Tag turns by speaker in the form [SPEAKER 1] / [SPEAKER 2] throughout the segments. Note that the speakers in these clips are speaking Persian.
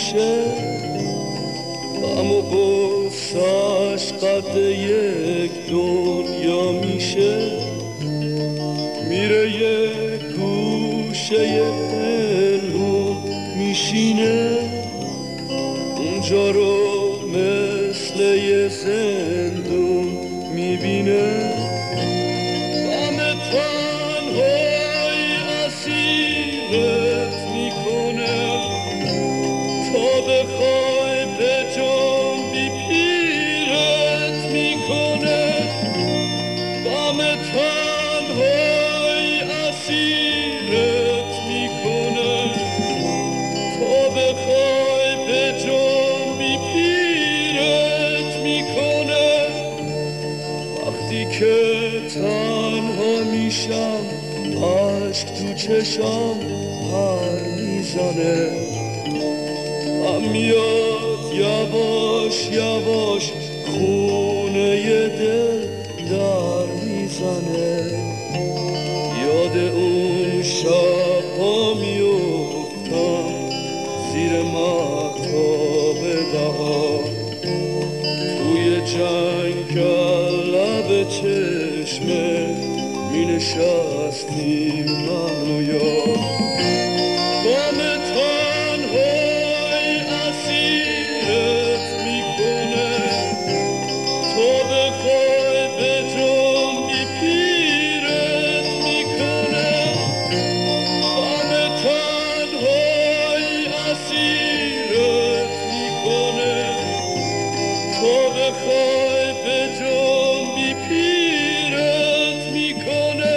[SPEAKER 1] میشه غم و غصه‌اش قد یک دنیا میشه میره یک گوشه پنهون میشینه اونجا رو مثل یه زندون میبینه غم تنهایی اسیرت میکنه تا بخوای به جنبی پیرت میکنه غم تنهایی اسیرت میکنه تا بخوای به جنبی پیرت میکنه وقتی که تنها میشم عشق تو چشم پر میزنه هم میاد یواش یواش خونه دل در میزنه یاد اون شب ها میفتم زیر مهتاب بهار توی جنگل لب چشمه می نشستیم من و یار غم تنهایی اسیرت میکنه تا بخوای به جنبی پیرت میکنه غم تنهایی اسیرت میکنه تا بخوای به جنبی پیرت میکنه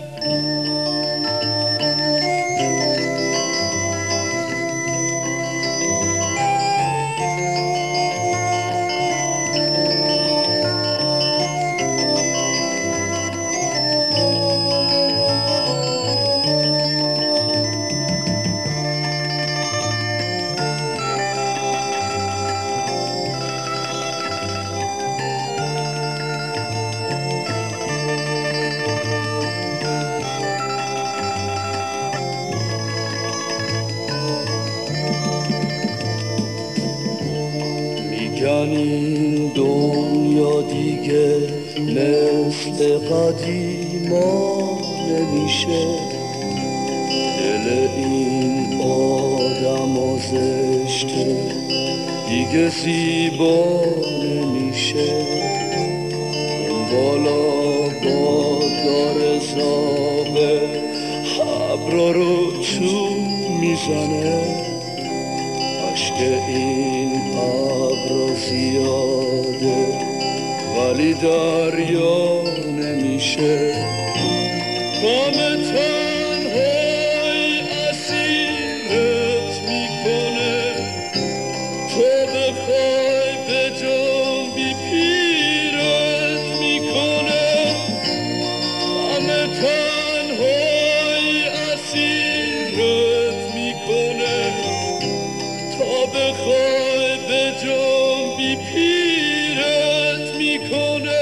[SPEAKER 1] میگن این دنیا دیگه مثل قدیما نمیشه دل این آدم زشته دیگه زیبا نمیشه اون بالا باد داره زاغه ابرا رو چون میزنه عشق این ابرا زیاده ولی دریا نمیشه غم تنهایی اسیرت میکنه تو بخوای به جنبی پیرت میکنه غم تنهایی اسیرت میکنه تا بخوای به جنبی پیرت میکنه